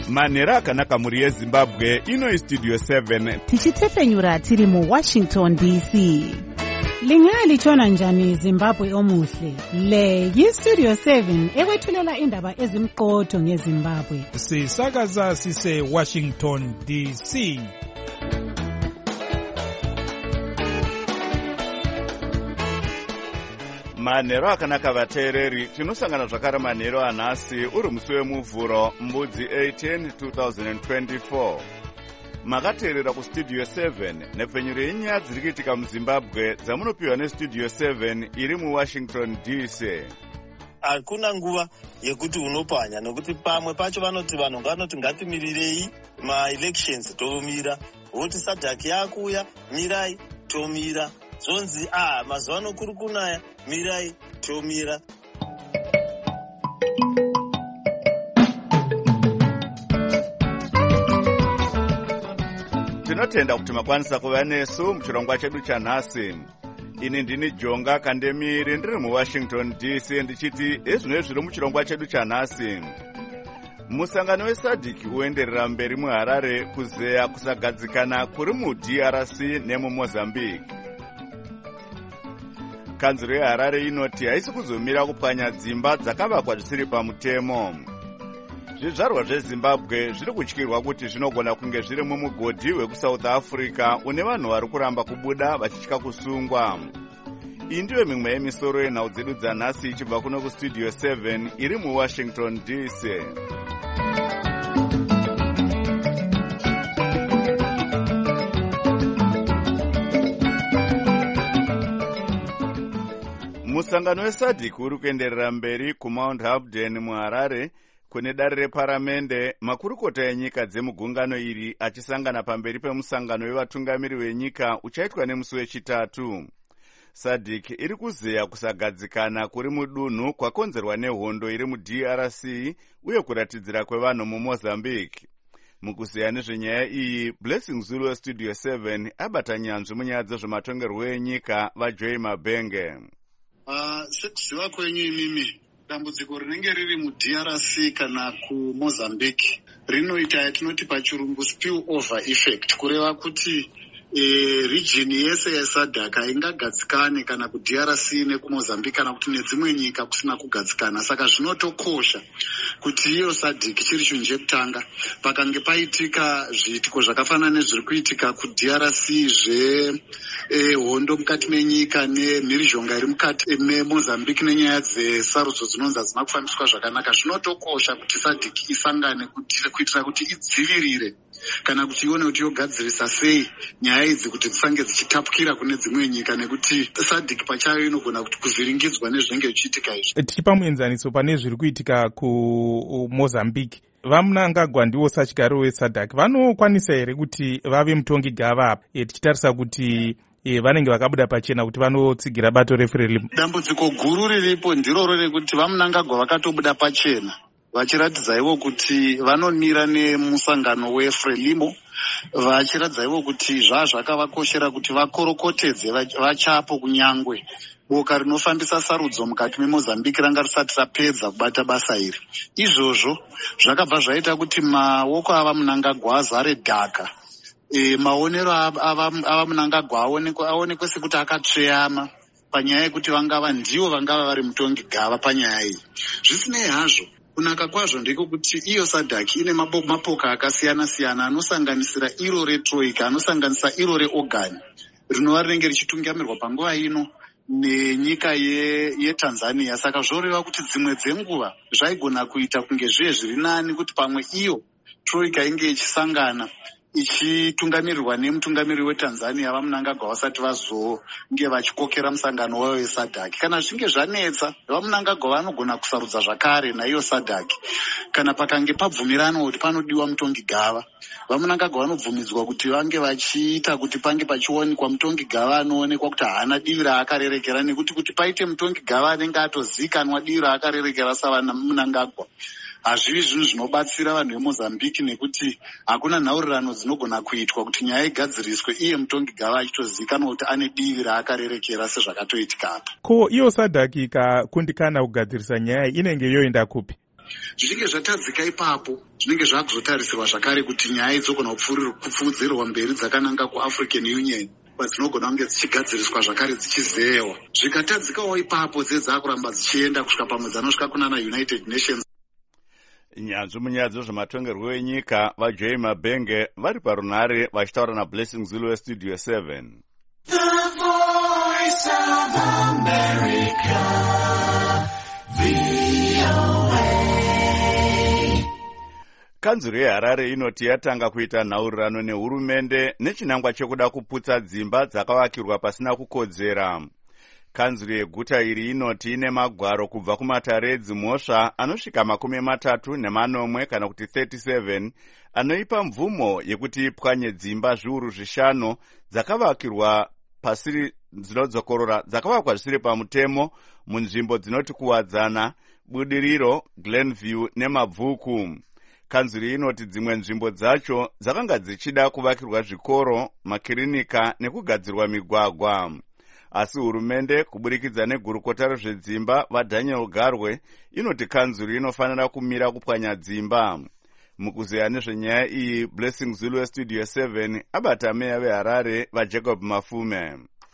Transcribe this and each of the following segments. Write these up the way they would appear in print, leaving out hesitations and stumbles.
manhero akanaka mhuri yezimbabwe. Ino istudio 7 tichitefenyura tiri muWashington DC. Lingalitshona njani Zimbabwe omuhle? Le yistudio 7 ekwethulela indaba ezimqotho ngeZimbabwe. Sisakaza sise Washington DC. manhero akanaka vateereri, tinosangana zvakare manhero anhasi uri musi wemuvhuro mbudzi 18 2024. makateerera kustudio 7 nepfenyuro yenyaya dziri kuitika muzimbabwe dzamunopiwa nestudio 7 iri muwashington DC. Hakuna nguva yekuti unopanya, nokuti pamwe pacho vanoti vanhu vanoti ngatimirirei ma-elections tomira, voti SADC yakuya mirai tomira, zonzi mazuva ano kuri kunaya mirai tomira. Tinotenda kuti makwanisa kuva nesu muchirongwa chedu chanhasi. Ini ndini Jonga Kandemiri ndiri muWashington DC ndichiti ezvino zviri muchirongwa chedu chanhasi. Musangano weSADC uenderera mberi muHarare kuzeya kusagadzikana kuri muDRC nemuMozambique. Kanzuro yeHarare inoti haisi kuzomira kupwanya dzimba dzakavakwa zvisiri pamutemo. Zvizvarwa zveZimbabwe zviri kutyirwa kuti zvinogona kunge zviri mumugodhi wekuSouth Africa une vanhu vari kuramba kubuda vachitya kusungwa. Iyi ndiyo mimwe yemisoro yenhau dzedu dzanhasi ichibva kuno kustudio 7 iri muWashington DC. Musangano weSADC uri kuenderera mberi kuMount Hampden muHarare kune dare reparamende, makurukota enyika dzemugungano iri achisangana pamberi pemusangano wevatungamiri wenyika uchaitwa nemusi wechitatu. SADC iri kuzeya kusagadzikana kuri mudunhu kwakonzerwa nehondo iri muDRC uye kuratidzira kwevanhu muMozambique. Mukuzeya nezvenyaya iyi, Blessing Zulu westudio 7 abata nyanzvi munyaya dzezvematongerwo enyika vaJoy Mabenge. Sekuziva kwenyu imimi, dambudziko rinenge riri muDRC kana kuMozambique rinoita yatinoti pachirungu spill over effect, kureva kuti region yese yeSADC ingagadzikane kana kuDRC nekuMozambique kana kuti nedzimwe nyika kusina kugadzikana. Saka zvinotokosha kuti iyo SADC chiri chinhu chekutanga pakange paitika zviitiko zvakafanana nezviri kuitika kuDRC hondo mukati menyika nemhirizhonga iri mukati meMozambique nenyaya dzesarudzo dzinonzi hadzina kufambiswa zvakanaka. Zvinotokosha kuti SADC isangane kuitira kuti idzivirire kana kuti ione kuti yogadzirisa sei nyaya idzi kuti dzisange dzichitapukira kune dzimwe nyika, nekuti SADC pachayo inogona kuti kuvhiringidzwa nezvinenge zvichiitika izvi. Tichipa muenzaniso pane zviri kuitika kuMozambique, vaMnangagwa ndiwo sachigariro weSADC vanokwanisa here kuti vave mutongi gava apa, tichitarisa kuti vanenge vakabuda pachena kuti vanotsigira bato reFrelimo? Dambudziko guru riripo ndiroro rekuti vaMnangagwa vakatobuda pachena vachiratidza ivo kuti vanomira nemusangano weFrelimo, vachiratidza ivo kuti zvakavakoshera kuti vakorokotedze vachapo kunyangwe boka rinofambisa sarudzo mukati meMozambique ranga risati rapedza kubata basa iri. Izvozvo zvakabva zvaita kuti maoko avaMnangagwa azare dhaka. Maonero avaMnangagwa aonekwe sekuti akatsveyama panyaya yekuti ndivo vangava vari mutongi gava panyaya iyi. Zvisinei hazvo, kunaka kwazvo ndiko kuti iyo SADC ine mapoka akasiyana-siyana anosanganisira iro reTroika, anosanganisira iro reOrgan rinova rinenge richitungamirirwa panguva ino nenyika yeTanzania. Saka zvoreva kuti dzimwe dzenguva zvaigona kuita kunge zviye zviri nani kuti pamwe iyo Troika inge ichisangana ichitungamirirwa nemutungamiriri weTanzania vaMnangagwa vasati vazonge vachikokera musangano wayo weSADC. Kana zvichinge zvanetsa, vaMnangagwa vanogona kusarudza zvakare naiyo SADC. Kana pakange pabvumirana kuti panodiwa mutongi gava, vaMnangagwa vanobvumidzwa kuti vange vachiita kuti pange pachionekwa mutongi gava anoonekwa kuti haana divi raakarerekera, nekuti kuti paite mutongi gava anenge atozikanwa divi raakarerekera savaMnangagwa, hazvivi zvinhu zvinobatsira vanhu veMozambique, nekuti hakuna nhaurirano dzinogona kuitwa kuti nyaya igadziriswe iye mutongi gava achitozikanwa kuti ane divi raakarerekera sezvakatoitika apa. Ko iyo SADC ikakundikana kugadzirisa nyaya inenge yoenda kupi? Zvichinge zvatadzika ipapo zvinenge zvakuzotarisirwa zvakare kuti nyaya idzogona kupfuudzirwa mberi dzakananga kuAfrican Union kwadzinogona kunge dzichigadziriswa zvakare dzichizeyewa. Zvikatadzikawo ipapo dzekuramba dzichienda kusvika pamwe dzanosvika kunana United Nations. Nyanzvi munyadzo zvematongerwo enyika vaJoy Mabenge vari parunhare vachitaura naBlessing Zulu weStudio 7. The Voice of America, VOA. Kanzuro yeHarare inoti yatanga kuita nhaurirano nehurumende nechinangwa chekuda kuputsa dzimba dzakavakirwa pasina kukodzera. Kanzuro yeguta iri inoti ine magwaro kubva kumataredzi mhosva anosvika 34 kana kuti 37 anoipa mvumo yekuti ipwanye dzimba zviuru 5 dzakavakirwa pasiri dzinodzokorora dzakavakwa zvisiri pamutemo munzvimbo dzinoti kuwadzana, Budiriro, Glenview neMabvuku. Kanzuro inoti dzimwe nzvimbo dzacho dzakanga dzichida kuvakirwa zvikoro, makirinika nekugadzirwa migwagwa. Asi hurumende kuburikidza negurukota rezvedzimba vaDaniel Garwe inoti kanzuro inofanira kumira kupwanya dzimba. Mukuzeya nezvenyaya iyi, Blessing Zulu weStudio 7 abata meya veHarare vaJacob Mafume.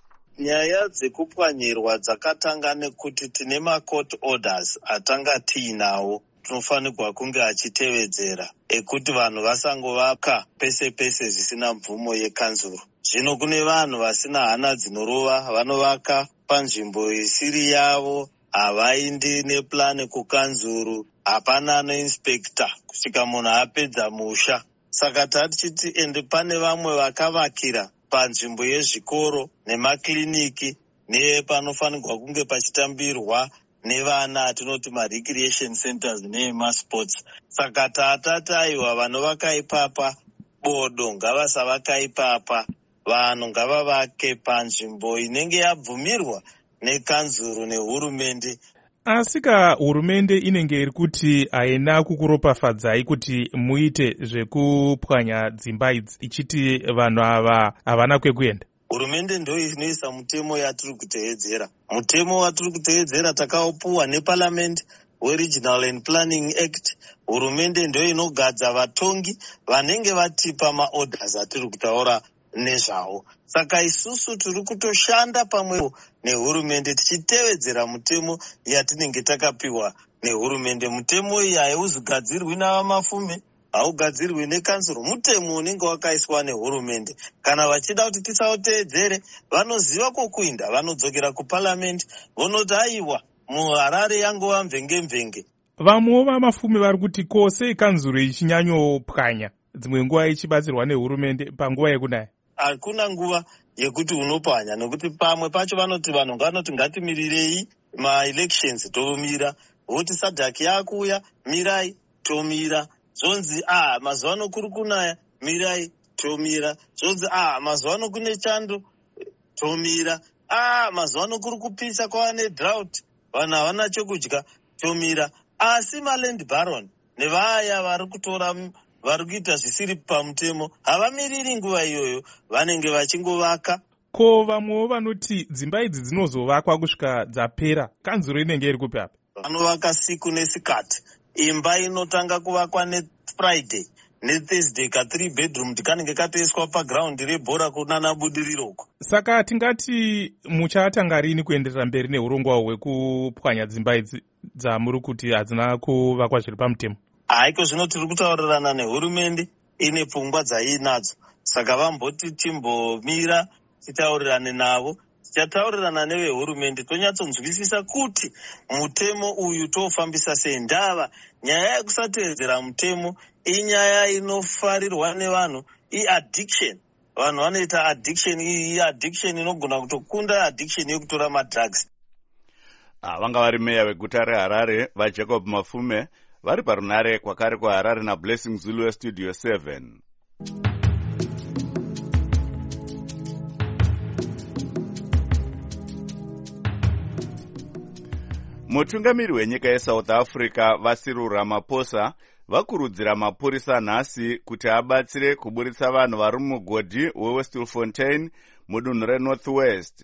Nyaya dzekupwanyirwa dzakatanga nekuti tine macourt orders atanga tiinawo tinofanirwa kunge achitevedzera ekuti vanhu vasangovaka pese pese zvisina mvumo yekanzuro. Zvino kune vanhu vasina hana dzinorova vanovaka panzvimbo isiri yavo, havaindi neplani kukanzuro, hapana noinspekta kusvika munhu apedza musha. Saka tatichiti ende pane vamwe vakavakira panzvimbo yezvikoro nemakliniki nepanofanirwa kunge pachitambirwa nevana atinoti marecreation centers nemasports. Saka tataiwa vanovaka ipapa bodo ngavasavaka ipapa, vanhu ngavavake panzvimbo inenge yabvumirwa nekanzuro nehurumende. Asika hurumende inenge iri kuti haina kukuropafadzai kuti muite zvekupwanya dzimba idzi, ichiti vanhu ava havana kwekuenda. Hurumende ndio inoisa mutemo yatiri kutevedzera. Mutemo watiri kutevedzera takaupuwa neParliament weRegional and Planning Act. Hurumende ndio inogadza vatongi vanenge vatipa maorders atiri kutaura nezvawo. Saka isusu tiri kutoshanda pamwe nehurumende tichitevedzera mutemo yatinenge takapiwa nehurumende. Mutemo iyi hauzigadzirwi navaMafume, haugadzirwi nekanzuro, mutemo unenge wakaiswa nehurumende. Kana vachida kuti tisautevedzere, vanoziva kokuinda, vanodzokera kuParliament vonoti aiwa muHarare yangova mvenge. Vamwewo vaMafume vari kuti ko sei kanzuro ichinyanyopwanya dzimwe nguva ichibatsirwa nehurumende panguva yekunaya? Hakuna nguva yekuti unopwanya, nekuti pamwe pacho vanoti vanhu vanoti ngatimirirei ma-elections tomira, voti SADC yakuya mirai tomira, zvonzi mazuva ano kuri kunaya mirai tomira, zvonzi mazuva ano kune chando tomira, mazuva ano kuri kupisa kwava nedrought vanhu havana chekudya tomira. Asi maland baron nevaya vari kutora vari kuita zvisiri pamutemo havamiriri nguva iyoyo, vanenge vachingovaka. Ko vamwewo vanoti dzimba idzi dzinozovakwa kusvika dzapera, kanzuro inenge iri kupi apa? Vanovaka siku nesikati. Imba inotanga kuvakwa neFriday neThursday ka3 bedroom kanenge katoiswa paground rebhora kunana Budiriro. Saka tingati muchatanga rini kuenderera mberi neurongwa hwekupwanya dzimba idzi dzamuri kuti hadzina kuvakwa zviri pamutemo? Haiko zvino tiri kutaurirana nehurumende ine pfungwa dzaiinadzo. Saka vamboti timbomira titaurirane navo, tichataurirana nevehurumende tonyatsonzwisisa kuti mutemo uyu tofambisa sei. Ndava nyaya yekusatevedzera mutemo inyaya inofarirwa nevanhu, iaddiction. Vanhu vanoita addiction, iyi addiction inogona kutokunda addiction yekutora madrugs. Vanga vari meya veguta reHarare vaJacob Mafume vari parunhare kwakare kwaHarare naBlessing Zulu weStudio 7. Mutungamiri wenyika yeSouth Africa Cyril Ramaphosa vakurudzira mapurisa nhasi kuti abatsire kuburitsa vanhu vari mumugodhi weWestfontein mudunhu reNorth West.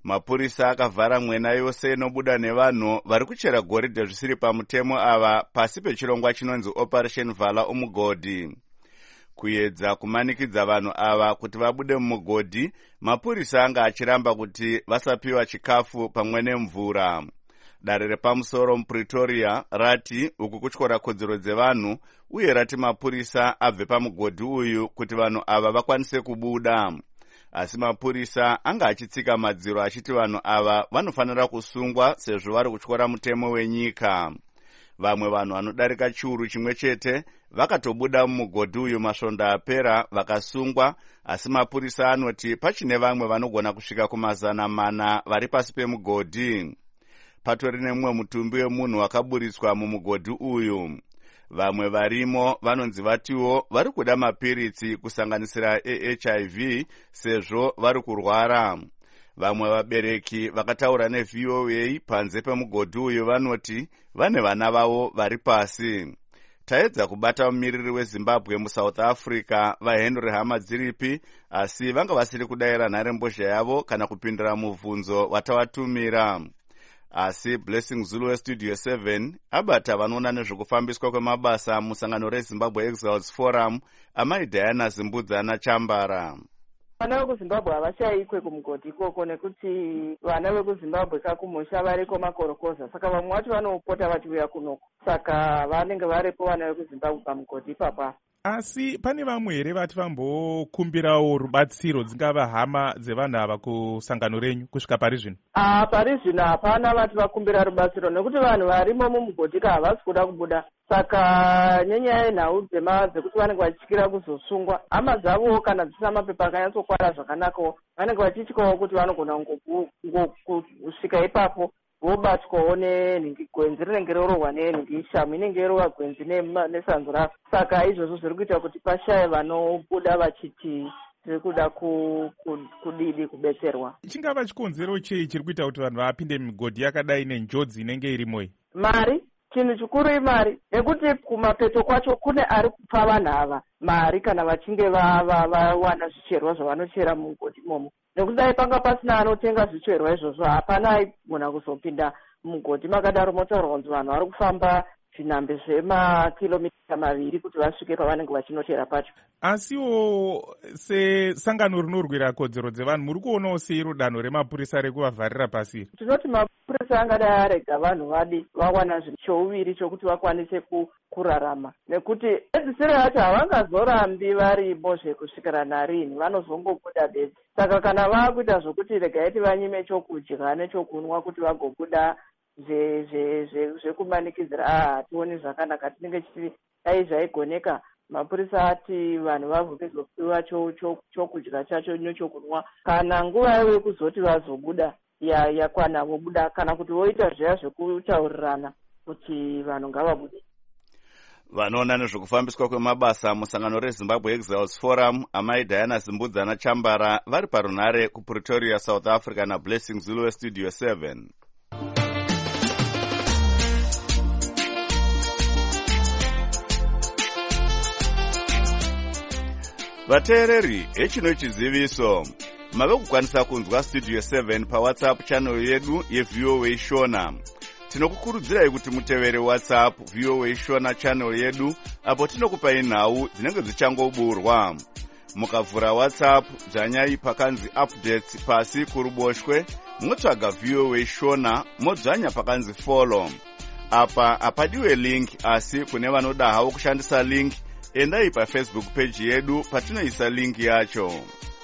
Mapurisa akavhara mwena yose inobuda nevanhu vari kuchera goridhe zvisiri pamutemo ava pasi pechirongwa chinonzi Operation Vala umugodhi. Kuedza kumanikidza vanhu ava kuti vabude mumugodhi, mapurisa anga achiramba kuti vasapiwa chikafu pamwe nemvura. Dare repamusoro muPretoria rati uku kutyora kodzero dzevanhu uye rati mapurisa abve pamugodhi uyu kuti vanhu ava vakwanise kubuda. Asi mapurisa anga achitsika madziro achiti vanhu ava vanofanira kusungwa sezvo vari kutyora mutemo wenyika. Vamwe vanhu vanodarika chiuru chimwe chete vakatobuda mumugodhi uyu masvondo apera vakasungwa, asi mapurisa anoti pachine vamwe vanogona kusvika ku400 vari pasi pemugodhi. Patori nemumwe mutumbi wemunhu wakaburitswa mumugodhi uyu. Vamwe varimo vanonzi vatiwo vari kuda mapiritsi kusanganisira HIV sezvo vari kurwara. Vamwe vabereki vakataura neVOA panze pemugodhi uyu vanoti vane vana vavo vari pasi. Taedza kubata mumiriri weZimbabwe muSouth Africa vaHenry Hamadziripi, asi vanga vasiri kudayira nharembozha yavo kana kupindura mubvunzo watavatumira. Asi Blessing Zulu weStudio 7 abata vanoona nezvekufambiswa kwemabasa musangano reZimbabwe Exiles Forum amai Diana Zimbudzana Chambara. Vana vekuZimbabwe havashayikwe kumugodhi ikoko nekuti vana vekuZimbabwe kakumusha variko makorokoza, saka vamwe vacho vanopota vachiuya kunoko, saka vanenge varipo vana vekuZimbabwe pamugodhi ipapa. Asi pane vamwe here vati vambokumbirawo rubatsiro dzingava hama dzevanhu ava kusangano renyu kusvika pari zvino? Pari zvino hapana vati vakumbira rubatsiro nekuti vanhu varimo mumugodhika havasi kuda kubuda, saka nenyaya yenhau dzekuti vanenge vachityira kuzosungwa, hama dzavo kana dzisina mapepa akanyatsokwara zvakanakawo vanenge vachityawo kuti vanogona kusvika ipapo vobatwawo gwenzi rinenge rorohwa nenhingi shamu inenge rova gwenzi nesanzu rayo. Saka izvozvo zviri kuita kuti pashaye vanobuda vachiti tiri kuda kudidi kubetserwa. Chingava chikonzero chei chiri kuita kuti vanhu vapinde mumigodhi yakadai nenjodzi inenge irimo iyi? Mari, chinhu chikuru imari, nekuti kumapeto kwacho kune ari kupa vanhu ava mari kana vachinge vawana zvicherwa zvavanochera mumugodhi imomo. Nekuti dai panga pasina anotenga zvicherwa izvozvo hapana aigona kuzopinda mumugodhi makadaro motaurwa kunzi vanhu vari kufamba zvinhambe zvemakilomita 2 kuti vasvike pavanenge vachinochera pacho. Asiwo sesangano rinorwira kodzero dzevanhu muri kuonawo seiro danho remapurisa rekuvavharira pasi? Tinoti mapurisa angadai arega vanhu vadi vawana chouviri chokuti vakwanise kurarama, nekuti edzisiro yacho havangazorambi varimo zvekusvikira narini, vanozongobuda bedzi. Saka kana vakuita zvokuti regaiti vanyime chokudya nechokunwa kuti vagobuda zvekumanikizira hationi zvakanaka. Tinenge chiti dai zvaigoneka mapurisa ati vanhu vavhuke zopiwa chokudya chacho nechokunwa, kana nguva yavo yekuzoti vazobuda yakwana vobuda, kana kuti voita zviya zvekutaurirana kuti vanhu ngavabude. Vanoona nezvekufambiswa kwemabasa musangano reZimbabwe Exiles Forum amai Diana Zimbudzana Chambara vari parunhare kuPretoria, South Africa naBlessing Zulu weStudio 7. Vateereri, hechino chiziviso. Mave kukwanisa kunzwa Studio 7 paWhatsApp channel yedu yeVOA Shona. Tinokukurudzirai kuti mutevere WhatsApp VOA Shona channel yedu apo tinokupai nhau dzinenge dzichangoburwa. Mukavhura WhatsApp dzanyai pakanzi updates pasi kuruboshwe, motsvaga VOA Shona modzvanya pakanzi follow. Apa hapadiwe link, asi kune vanoda havo kushandisa link, endai paFacebook page yedu patinoisa link yacho.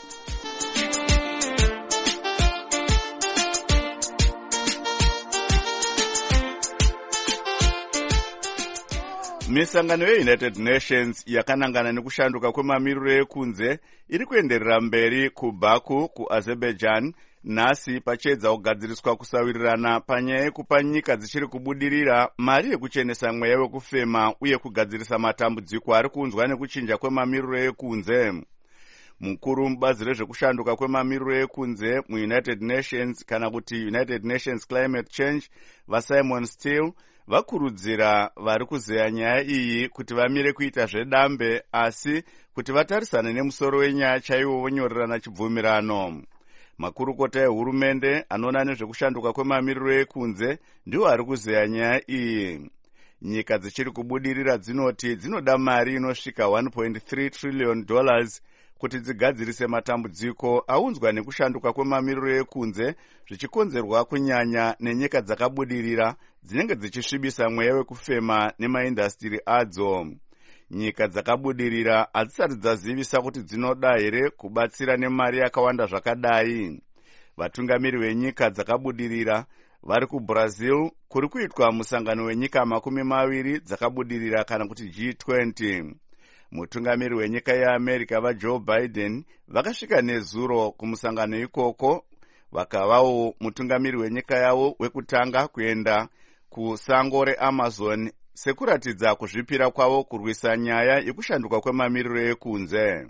Misangano yeUnited Nations yakanangana nekushanduka kwemamiriro ekunze iri kuenderera mberi kuBaku kuAzerbaijan nhasi pachiedza kugadziriswa kusawirirana panyaya yekupa nyika dzichiri kubudirira mari yekuchenesa mweya wekufema uye kugadzirisa matambudziko ari kunzwa nekuchinja kwemamiriro ekunze. Mukuru mubazi rezvekushanduka kwemamiriro ekunze muUnited Nations kana kuti United Nations Climate Change vaSimon Still vakurudzira vari kuzeya nyaya iyi kuti vamire kuita zvedambe, asi kuti vatarisane nemusoro wenyaya chaiwo vonyorerana chibvumirano. makurukota ehurumende anoona nezvekushanduka kwemamiriro ekunze ndiwo ari kuzeya nyaya iyi. Nyika dzichiri kubudirira dzinoti dzinoda mari inosvika $1.3 trillion kuti dzigadzirise matambudziko aunzwa nekushanduka kwemamiriro ekunze, zvichikonzerwa kunyanya nenyika dzakabudirira dzinenge dzichisvibisa mweya wekufema nemaindastiri adzo. Nyika dzakabudirira hadzisati dzazivisa kuti dzinoda here kubatsira nemari yakawanda zvakadai. Vatungamiri venyika dzakabudirira vari kuBrazil kuri kuitwa musangano wenyika 20 dzakabudirira kana kuti G20. Mutungamiri wenyika yeAmerica vaJoe Biden vakasvika nezuro kumusangano ikoko, vakavawo mutungamiri wenyika yavo wekutanga kuenda kusango reAmazon sekuratidza kuzvipira kwavo kurwisa nyaya yekushanduka kwemamiriro ekunze.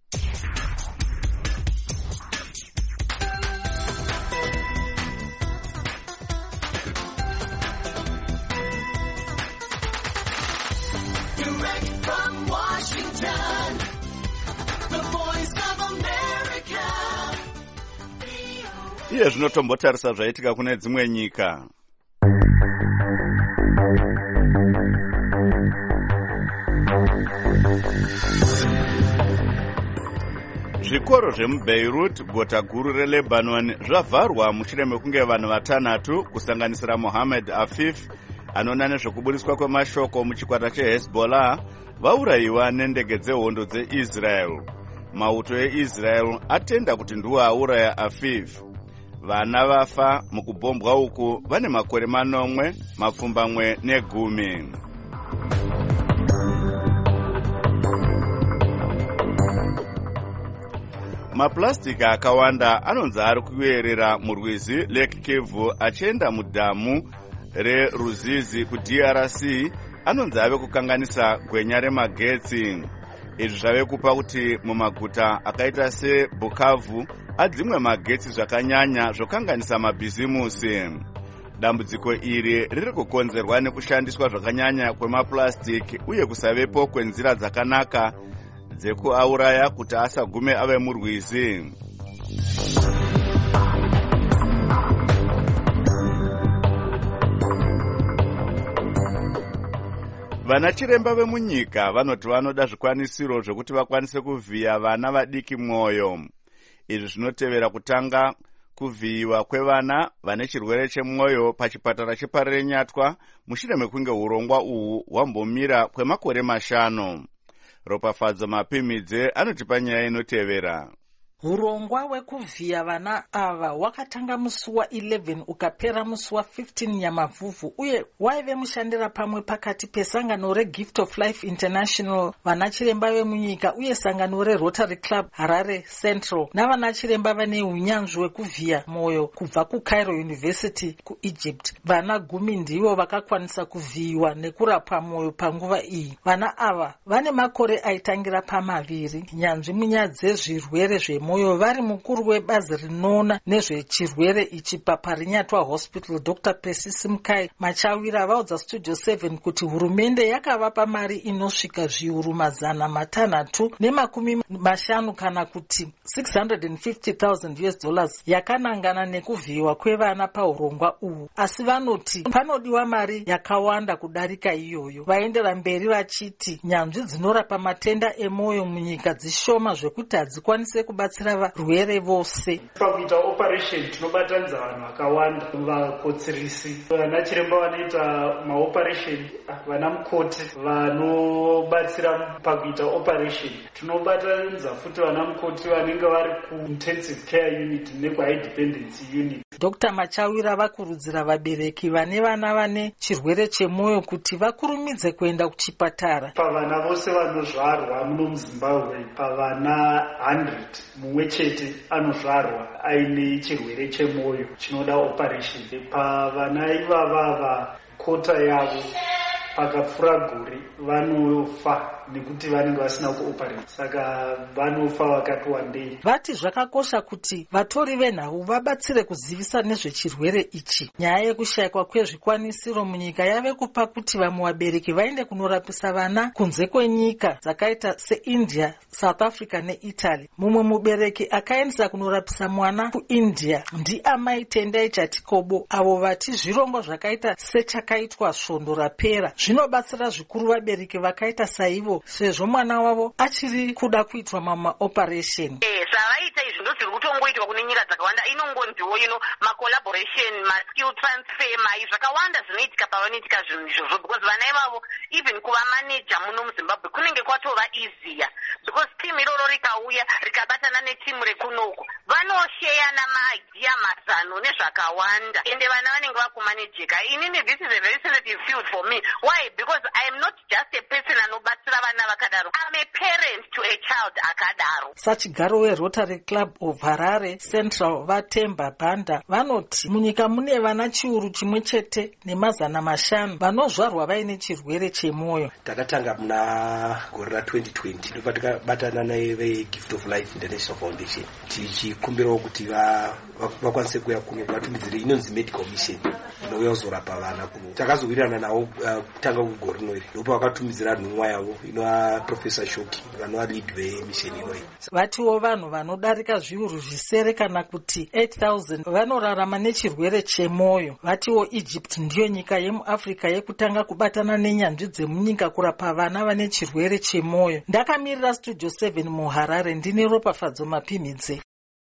Iye zvinotombotarisa zvaitika kune dzimwe nyika. Zvikoro zvemuBeirut, gota guru reLebanon, zvavharwa mushure mekunge vanhu 6 kusanganisira Mohammed Afif anoona nezvekubudiswa kwemashoko muchikwata cheHezbollah vaurayiwa nendege dzehondo dzeIsrael. Mauto eIsrael atenda kuti ndiwo auraya Afif. Vana vafa mukubhombwa uku vane makore 9, mapfumbamwe ne10. Maplastic akawanda anonzi ari kuyerera murwizi Lake Kivu achienda mudhamu reRuzizi kuDRC, anonzi ave kukanganisa gwenya remagetsi. Izvi zvave kupa kuti mumaguta akaita seBukavu adzimwe magetsi zvakanyanya zvokanganisa mabhizimusi. Dambudziko iri riri kukonzerwa nekushandiswa zvakanyanya kwemaplastic uye kusavepo kwenzira dzakanaka dzekuauraya kuti asagume ave murwizi. Vana chiremba vemunyika vanoti vanoda zvikwanisiro zvokuti vakwanise kuvhiya vana vadiki mwoyo. Izvi zvinotevera kutanga kuvhiyiwa kwevana vane chirwere chemwoyo pachipatara cheParenyatwa mushure mekunge urongwa uhu hwambomira kwemakore 5. Ropafadzo Mapimidze anotipa nyaya inotevera. Urongwa wekuvhiya vana ava wakatanga musi wa11 ukapera musi wa15 Nyamavhuvhu uye waive mushandira pamwe pakati pesangano reGift of Life International, vana chiremba vemunyika uye sangano reRotary Club Harare Central navana chiremba vane unyanzvi wekuvhiya mwoyo kubva kuCairo University kuEgypt. Vana 10 ndivo vakakwanisa kuvhiyiwa nekurapwa mwoyo panguva iyi. Vana ava vane makore aitangira pa2. Nyanzvi munyaya dzezvirwere zvemwoyo vari mukuru webazi rinoona nezvechirwere ichi paParenyatwa Hospital, Dr. Persis Mukai Machawira vaudza Studio 7 kuti hurumende yakavapa mari inosvika zviuru 650 kana kuti $650,000 yakanangana nekuvhiyiwa kwevana paurongwa uhu, asi vanoti panodiwa mari yakawanda kudarika iyoyo. Vaendera mberi vachiti nyanzvi dzinorapa matenda emwoyo munyika dzishoma zvekuti hadzikwanise kubatsira varwere vose. Pakuita operation tinobatanidza vanhu vakawanda, vakotsirisi, vana chiremba vanoita maoperation, vana mukoti vanobatsira pakuita operation. Tinobatanidza futi vana mukoti vanenge vari kuintensive care unit nekuhigh dependency unit. Dr. Machawira vakurudzira vabereki vane vana vane chirwere chemwoyo kuti vakurumidze kuenda kuchipatara. Pavana vose vanozvarwa muno muZimbabwe, pavana 100 mumwe chete anozvarwa aine chirwere chemwoyo chinoda operation. Pavana ivava kota yavo pakapfuura gore vanofa nekuti vanenge vasina kuoperate, saka vanofa vakati wandei. Vati zvakakosha kuti vatori venhau vabatsire kuzivisa nezvechirwere ichi. Nyaya yekushayikwa kwezvikwanisiro munyika yave kupa kuti vamwe vabereki vaende kunorapisa vana kunze kwenyika dzakaita seIndia, South Africa neItaly. Mumwe mubereki akaendesa kunorapisa mwana kuIndia ndiamai Tendai Chatikobo, avo vati zvirongwa zvakaita sechakaitwa svondo rapera zvinobatsira zvikuru vabereki vakaita saivo, sezvo mwana wavo achiri kuda kuitwa mamaoperation. Zvavaita izvi ndozviri kutongoitwa kune nyika dzakawanda, inongonziwo macollaboration, maskill transfer, zvakawanda zvinoitika pavanoitika zvinhu izvozvo, because vana ivavo even kuvamaneja muno muZimbabwe kunenge kwatova easier, because team iroro rikauya rikabatana netimu rekunoko vanosheyana maidea, mazano nezvakawanda, ende vana vanenge vakumanejeka. Inini this is a very sensitive field for me. Why? Because I am not just a person anobatsira vana vakadaro, I'm a parent to a child akadaro. Sachigaro weRotary Club of Harare Central Vatemba Banda vanoti munyika mune vana chiuru chimwe chete nemazana mashanu vanozvarwa vaine chirwere chemwoyo. Takatanga muna gore ra2020 ndipo takabatana neveGift of Life International Foundation tichikumbirawo kuti vakwanise kuya kuno vatumidzire inonzi medical mission inouya kuzorapa vana kuno. Takazowirirana navo kutanga kugore rinori, ndipo vakatumidzira nhumwa yavo inova Professor Shoki vanova lead vemission inoyi. Vatiwo vanhu vanodarika zviuru zvisere kana kuti 8,000 vanorarama nechirwere chemwoyo. Vatiwo Egypt ndiyo nyika yemuAfrica yekutanga kubatana nenyanzvi dzemunyika kurapa vana vane chirwere chemwoyo. Ndakamirira Studio 7 muHarare ndine Ropafadzo Mapimidze.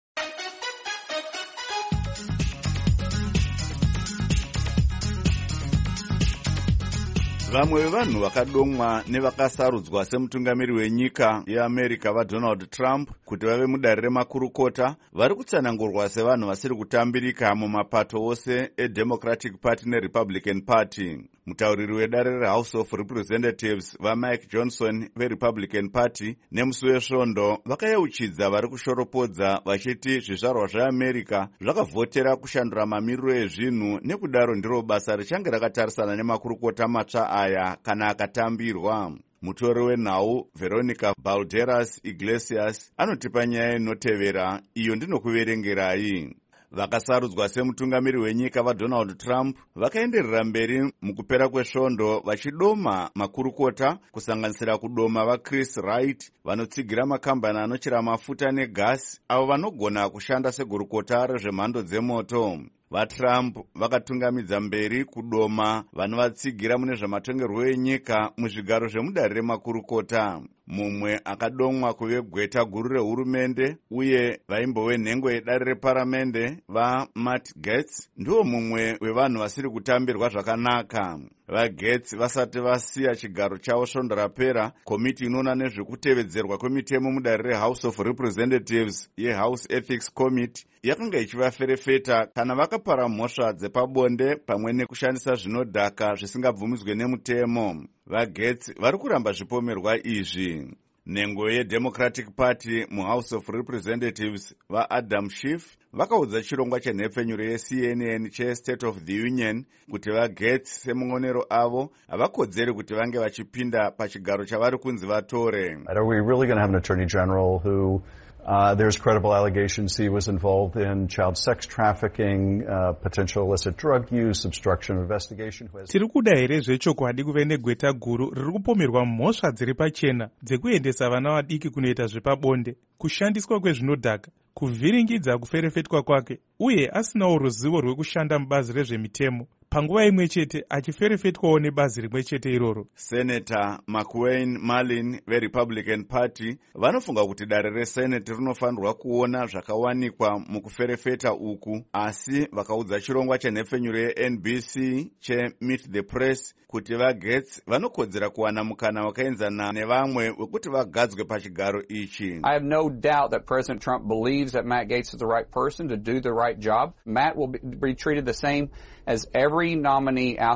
Vamwe vevanhu vakadomwa nevakasarudzwa semutungamiri wenyika yeAmerica vaDonald Trump kuti vave mudare remakurukota vari kutsanangurwa sevanhu vasiri kutambirika mumapato ose eDemocratic Party neRepublican Party. Mutauriri wedare reHouse of Representatives vaMike Johnson veRepublican Party nemusi wesvondo vakayeuchidza vari kushoropodza vachiti zvizvarwa zveAmerica zvakavhotera kushandura mamiriro ezvinhu, nekudaro ndiro basa richange rakatarisana nemakurukota matsva aya kana akatambirwa. Mutori wenhau Veronica Balderas Iglesias anotipa nyaya inotevera, iyo ndinokuverengerai. Vakasarudzwa semutungamiri wenyika vaDonald Trump vakaenderera mberi mukupera kwesvondo vachidoma makurukota kusanganisira kudoma vaChris Wright vanotsigira makambani anochera mafuta negasi avo vanogona kushanda segurukota rezvemhando dzemoto. VaTrump vakatungamidza mberi kudoma vanovatsigira mune zvamatongerwo enyika muzvigaro zvemudare remakurukota. Mumwe akadomwa kuve gweta guru rehurumende uye vaimbowe nhengo yedare reparamende vaMatt Gaetz ndiwo mumwe wevanhu vasiri kutambirwa zvakanaka. VaGaetz vasati vasiya chigaro chavo svondo rapera, komiti inoona nezvekutevedzerwa kwemitemo mudare reHouse of Representatives yeHouse Ethics Committee yakanga ichivaferefeta kana vakapara mhosva dzepabonde pamwe nekushandisa zvinodhaka zvisingabvumidzwe nemutemo. VaGaetz vari kuramba zvipomerwa izvi. Nhengo yeDemocratic Party muHouse of Representatives vaAdam Schiff vakaudza chirongwa chenhepfenyuro yeCNN cheState of the Union kuti vaGaetz semungonero avo havakodzeri kuti vange vachipinda pachigaro chavari kunzi vatore. Are we really going to have an Attorney General who there's credible allegations he was involved in child sex trafficking, potential illicit drug use, obstruction of investigation? Tiri kuda here zvechokwadi kuve negweta guru riri kupomerwa mhosva dziri pachena dzekuendesa vana vadiki kunoita zvepabonde, kushandiswa kwezvinodhaka, kuvhiringidza kuferefetwa kwake, uye asinawo ruzivo rwekushanda mubazi rezvemitemo, panguva imwe chete achiferefetwawo nebazi rimwe chete iroro. Senator McWayne Marlin veRepublican Party vanofunga kuti dare reSenate rinofanirwa kuona zvakawanikwa mukuferefeta uku, asi vakaudza chirongwa chenhepfenyuro yeNBC cheMeet the Press kuti vaGaetz vanokodzera kuwana mukana wakaenzana nevamwe wekuti vagadzwe pachigaro ichi. I have no doubt that President Trump believes that Matt Gaetz is the right person to do the right job. Matt will be treated the same as every nominee out there.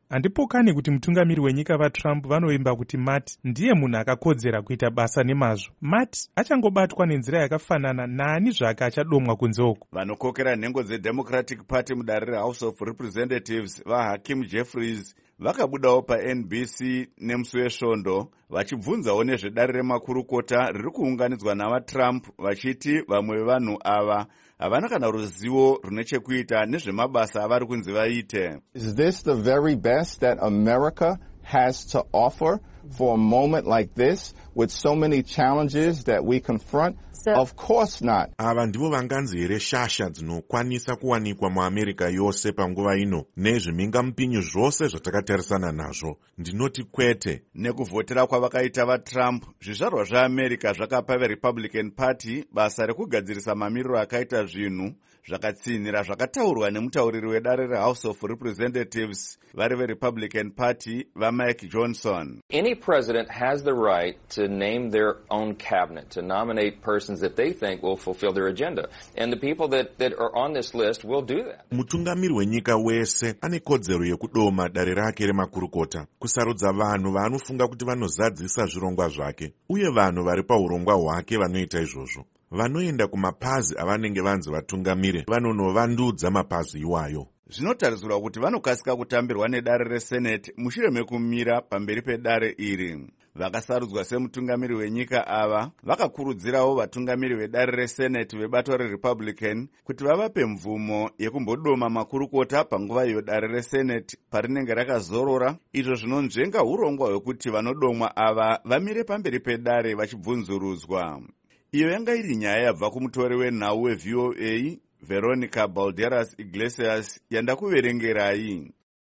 handipokani kuti mutungamiri wenyika vaTrump vanovimba kuti Matt ndiye munhu akakodzera kuita basa nemazvo. Matt achangobatwa nenzira yakafanana naani zvake achadomwa kunze uko. Vanokokera nhengo dzeDemocratic Party mudare reHouse of Representatives vaHakeem Jeffries vakabudawo paNBC nemusi wesvondo vachibvunzawo nezvedare remakurukota riri kuunganidzwa navaTrump vachiti vamwe vevanhu ava havana kana ruzivo rune chekuita nezvemabasa avari kunzi vaite. Is this the very best that America has to offer for a moment like this with so many challenges that we confront? Of course not. Ava ndivo vanganzi here shasha dzinokwanisa kuwanikwa muAmerica yose panguva ino nezvimhingamupinyu zvose zvatakatarisana nazvo. Ndinoti kwete. Nekuvhotera kwavakaita vaTrump, zvizvarwa zvaAmerica zvakapa veRepublican Party basa rekugadzirisa mamiriro akaita zvinhu zvakatsinhira zvakataurwa nemutauriri wedare reHouse of Representatives vari veRepublican Party vaMike Johnson. Any president has the right to name their own cabinet, to nominate persons that they think will fulfill their agenda. And the people that are on this list will do that. Mutungamiri wenyika wese ane kodzero yekudoma dare rake remakurukota, kusarudza vanhu vaanofunga kuti vanozadzisa zvirongwa zvake, uye vanhu vari paurongwa hwake vanoita izvozvo. Vanoenda kumapazi avanenge vanzi vatungamire, vanonovandudza mapazi iwayo. Zvinotarisirwa kuti vanokasika kutambirwa nedare reSenate mushure mekumira pamberi pedare iri. Vakasarudzwa semutungamiri wenyika ava vakakurudzirawo vatungamiri vedare reSenate vebato reRepublican kuti vavape mvumo yekumbodoma makurukota panguva iyo dare reSenate parinenge rakazorora, izvo zvinonzvenga urongwa hwekuti vanodomwa ava vamire pamberi pedare vachibvunzurudzwa. Iyo yanga iri nyaya yabva kumutori wenhau weVOA Veronica Balderas Iglesias yandakuverengerai.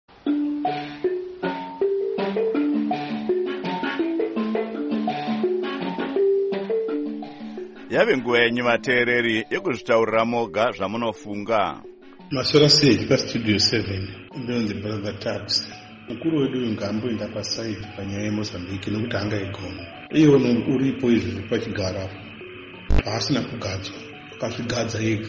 Yave nguva yenyu vateereri yekuzvitaurira moga zvamunofunga. Masora sei paStudio 7 ndonzi Brother Tabs. Mukuru wedu ngamboenda pasaidi panyaya yeMozambique nokuti angaigona. Iwo uripo izvi pachigara pasina kugadzwa, akazvigadza ega.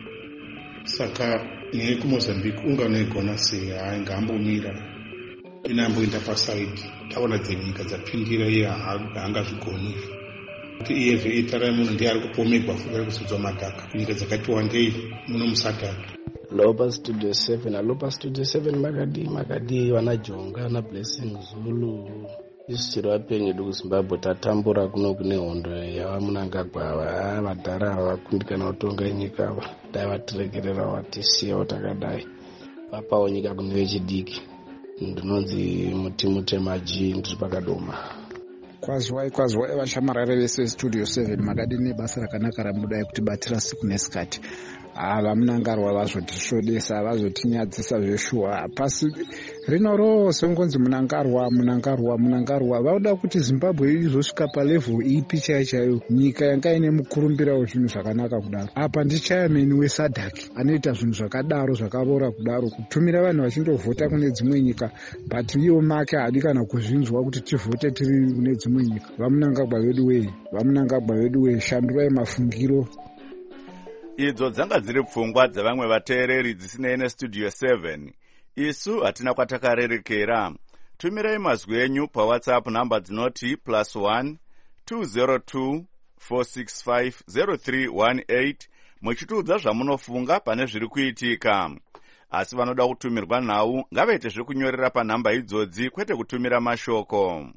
Saka nyaya yekuMozambique unganoigona sei? Ngambomira inamboenda pasaidi taona dzenyika dzapindira iye haangazvigoni. Kuti iyezve itarai munhu ndiye ari kupomegwa futi ari kuzodzwa madhaka kunyika dzakati wandei muno musadhaka. Lopa Studio 7, alopa Studio 7 makadi vanajonga na Blessing Zulu. Isiro apenye du Zimbabwe tatambura kuno kune hondo yava Mnangagwa vadhara vakundikana kutonga nyika ava dai vatiregerera vatisiya takadai vapawo nyika kune vechidiki. Ndinonzi Mutimutemaji ndiri pakadoma. Kwazwai vashamarare vese veStudio 7 makadi nebasa rakanaka ramudai kutibatira siku nesikati. Vamunangarwa vazotisvodesa vazotinyadzisa zveshuwa pasi rino rose ngonzi munangarwa vauda kuti Zimbabwe izosvika palevhel ipi chaiyo nyika yanga ine mukurumbira wezvinhu zvakanaka kudaro. Apa ndichayameni weSADC anoita zvinhu zvakadaro zvakavora kudaro kutumira vanhu vachindovhota kune dzimwe nyika but iwo make haadi kana kuzvinzwa kuti tivhote tiri kune dzimwe nyika. Vamunangagwa vedu wei shandurai mafungiro. Idzo dzanga dziri pfungwa dzavamwe vateereri dzisinei neStudio 7. Isu hatina kwatakarerekera. Tumirai mazwi enyu paWhatsApp namba dzinoti +1 202 465 0318 muchitiudza zvamunofunga pane zviri kuitika. Asi vanoda kutumirwa nhau ngavaite zvekunyorera panhamba idzodzi kwete kutumira mashoko.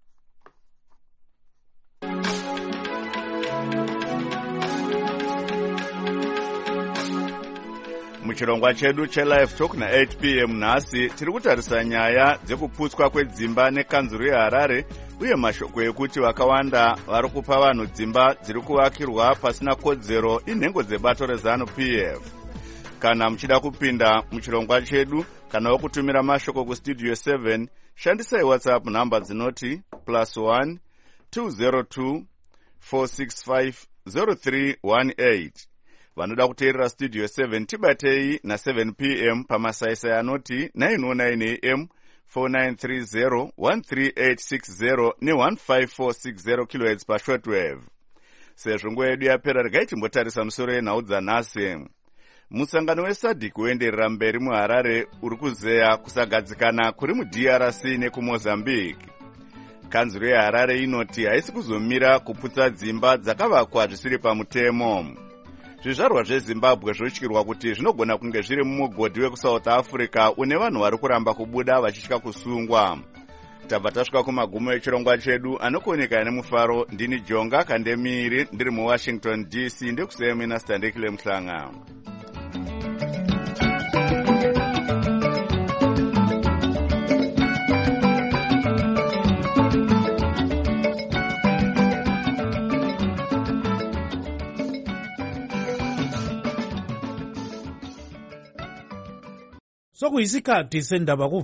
Muchirongwa chedu cheLive Talk na 8 p.m. nhasi tiri kutarisa nyaya dzekuputswa kwedzimba nekanzuru yeHarare uye mashoko ekuti vakawanda vari kupa vanhu dzimba dziri kuvakirwa pasina kodzero inhengo dzebato reZANU-PF. Kana muchida kupinda muchirongwa chedu kana wokutumira mashoko kuStudio 7 shandisai WhatsApp namba dzinoti +1 202 465 0318. Vanoda kuteerera Studio 7 tibatei na 7 p.m. pamasaisai anoti 909 am 4930 13860 ne15460 kHz pashortwave. Sezvo nguva yedu yapera regai timbotarisa musoro yenhau dzanhasi. musangano wesadc woenderera mberi muharare uri kuzeya kusagadzikana kuri mudrc nekumozambique. kanzuro yeharare inoti haisi kuzomira kuputsa dzimba dzakavakwa zvisiri pamutemo. zvizvarwa zvezimbabwe zvotyirwa kuti zvinogona kunge zviri mumugodhi wekusouth africa une vanhu vari kuramba kubuda vachitya kusungwa. tabva tasvika kumagumo echirongwa chedu. anokuoneka nemufaro ndini jonga kandemiri ndiri muwashington dc ndekuseyamina standekile muhlanga. sokuyisikhathi sendaba